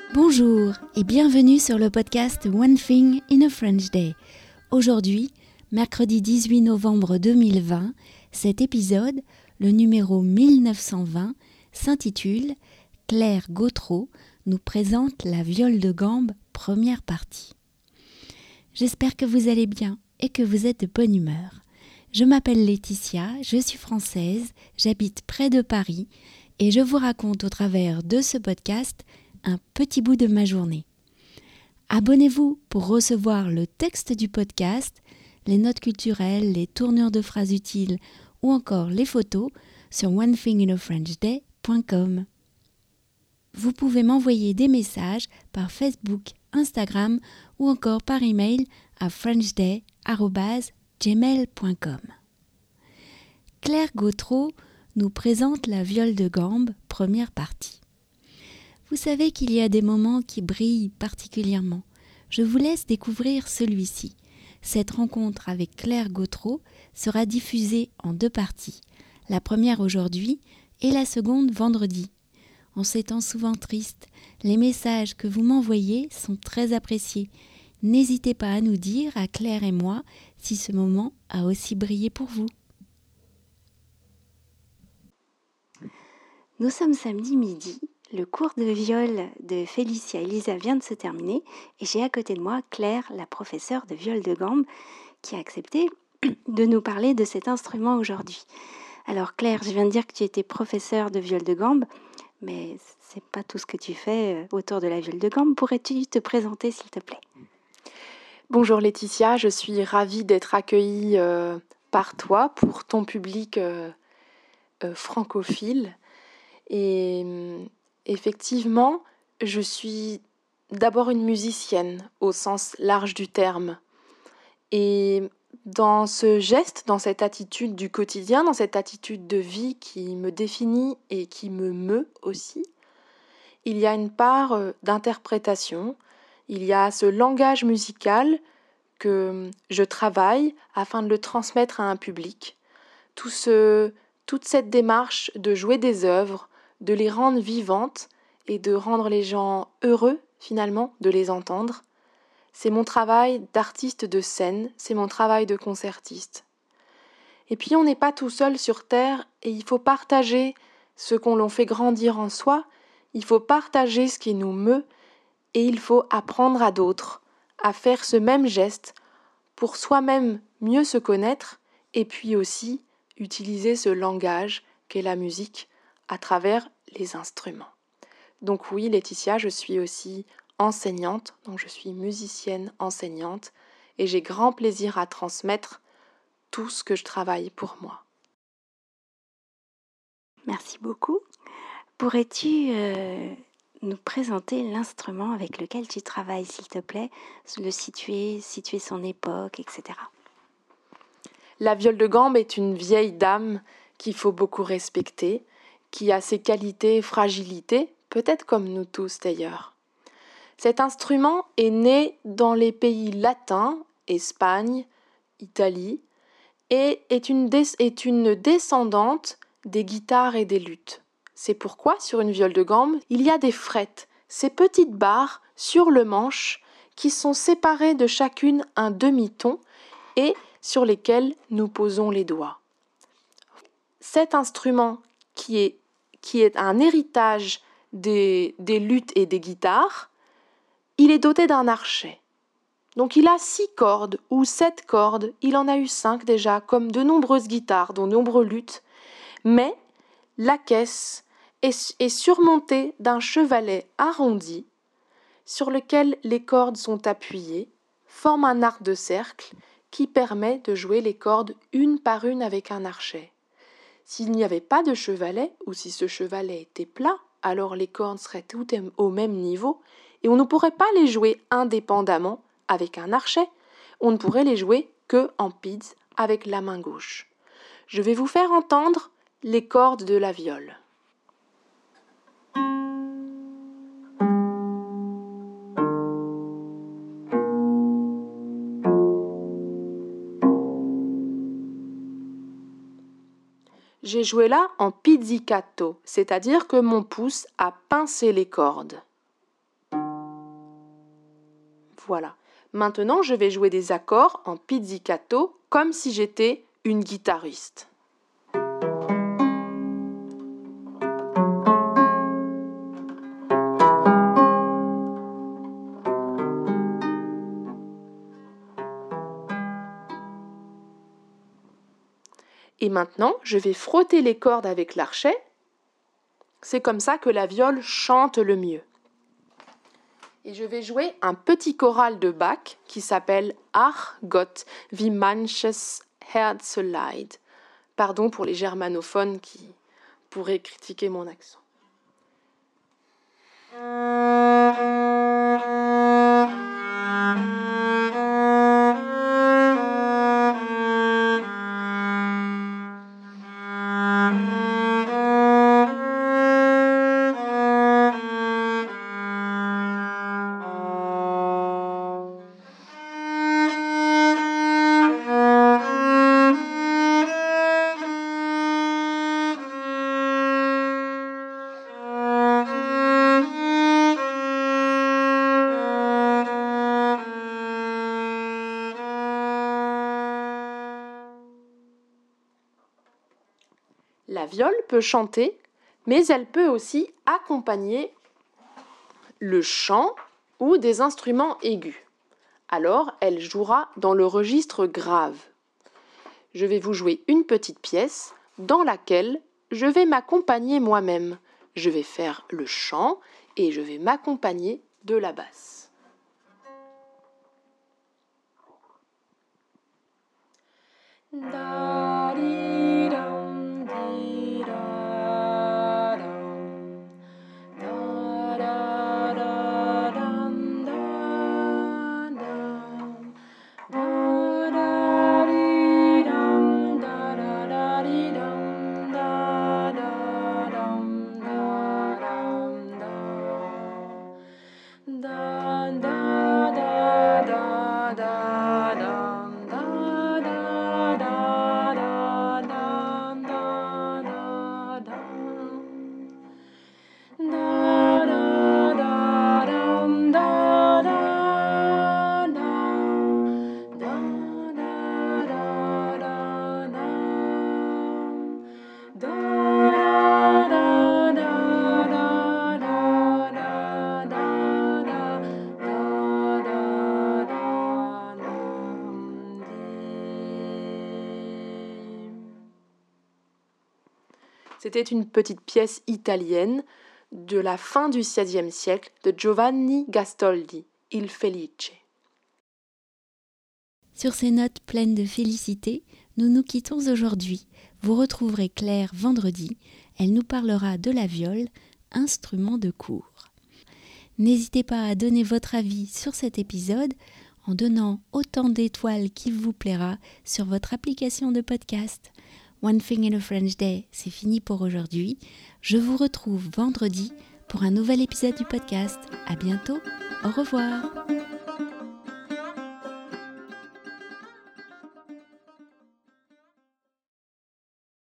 Bonjour et bienvenue sur le podcast One Thing in a French Day. Aujourd'hui, mercredi 18 novembre 2020, cet épisode, le numéro 1920, s'intitule « Claire Gautreau nous présente la viole de gambe, première partie ». J'espère que vous allez bien et que vous êtes de bonne humeur. Je m'appelle Laetitia, je suis française, j'habite près de Paris et je vous raconte au travers de ce podcast un petit bout de ma journée. Abonnez-vous pour recevoir le texte du podcast, les notes culturelles, les tournures de phrases utiles ou encore les photos sur onethinginafrenchday.com. Vous pouvez m'envoyer des messages par Facebook, Instagram ou encore par email à frenchday@gmail.com. Claire Gautreau nous présente la viole de gambe, première partie. Vous savez qu'il y a des moments qui brillent particulièrement. Je vous laisse découvrir celui-ci. Cette rencontre avec Claire Gautreau sera diffusée en 2 parties. La première aujourd'hui et la seconde vendredi. En ces temps souvent tristes, les messages que vous m'envoyez sont très appréciés. N'hésitez pas à nous dire, à Claire et moi, si ce moment a aussi brillé pour vous. Nous sommes samedi midi. Le cours de viol de Félicia Elisa vient de se terminer et j'ai à côté de moi Claire, la professeure de viol de gambe, qui a accepté de nous parler de cet instrument aujourd'hui. Alors Claire, je viens de dire que tu étais professeure de viol de gambe, mais c'est pas tout ce que tu fais autour de la viole de gambe. Pourrais-tu te présenter s'il te plaît ? Bonjour Laetitia, je suis ravie d'être accueillie par toi pour ton public francophile. Et effectivement, je suis d'abord une musicienne au sens large du terme. Et dans ce geste, dans cette attitude du quotidien, dans cette attitude de vie qui me définit et qui me meut aussi, il y a une part d'interprétation, il y a ce langage musical que je travaille afin de le transmettre à un public. Toute cette démarche de jouer des œuvres, de les rendre vivantes et de rendre les gens heureux finalement de les entendre, c'est mon travail d'artiste de scène, c'est mon travail de concertiste. Et puis on n'est pas tout seul sur Terre et il faut partager ce qu'on l'on fait grandir en soi, il faut partager ce qui nous meut et il faut apprendre à d'autres à faire ce même geste pour soi-même mieux se connaître et puis aussi utiliser ce langage qu'est la musique à travers les instruments. Donc oui, Laetitia, je suis aussi enseignante, donc je suis musicienne enseignante et j'ai grand plaisir à transmettre tout ce que je travaille pour moi. Merci beaucoup. Pourrais-tu nous présenter l'instrument avec lequel tu travailles, s'il te plaît, le situer son époque, etc. La viole de gambe est une vieille dame qu'il faut beaucoup respecter, qui a ses qualités et fragilités, peut-être comme nous tous d'ailleurs. Cet instrument est né dans les pays latins, Espagne, Italie, et est une descendante des guitares et des luths. C'est pourquoi sur une viole de gambe, il y a des frettes, ces petites barres sur le manche qui sont séparées de chacune un demi-ton et sur lesquelles nous posons les doigts. Cet instrument qui est un héritage des luths et des guitares, il est doté d'un archet. Donc il a 6 cordes ou 7 cordes, il en a eu 5 déjà, comme de nombreuses guitares, de nombreux luths, mais la caisse est surmontée d'un chevalet arrondi sur lequel les cordes sont appuyées, forme un arc de cercle qui permet de jouer les cordes une par une avec un archet. S'il n'y avait pas de chevalet, ou si ce chevalet était plat, alors les cordes seraient toutes au même niveau, et on ne pourrait pas les jouer indépendamment avec un archet, on ne pourrait les jouer que en pids avec la main gauche. Je vais vous faire entendre les cordes de la viole. J'ai joué là en pizzicato, c'est-à-dire que mon pouce a pincé les cordes. Voilà. Maintenant, je vais jouer des accords en pizzicato comme si j'étais une guitariste. Et maintenant, je vais frotter les cordes avec l'archet. C'est comme ça que la viole chante le mieux. Et je vais jouer un petit choral de Bach qui s'appelle Ach Gott, wie manches Herz leid. Pardon pour les germanophones qui pourraient critiquer mon accent. La viole peut chanter, mais elle peut aussi accompagner le chant ou des instruments aigus. Alors, elle jouera dans le registre grave. Je vais vous jouer une petite pièce dans laquelle je vais m'accompagner moi-même. Je vais faire le chant et je vais m'accompagner de la basse. C'était une petite pièce italienne de la fin du XVIe siècle de Giovanni Gastoldi, Il Felice. Sur ces notes pleines de félicité, nous nous quittons aujourd'hui. Vous retrouverez Claire vendredi. Elle nous parlera de la viole, instrument de cour. N'hésitez pas à donner votre avis sur cet épisode en donnant autant d'étoiles qu'il vous plaira sur votre application de podcast. One Thing in a French Day, c'est fini pour aujourd'hui. Je vous retrouve vendredi pour un nouvel épisode du podcast. À bientôt. Au revoir.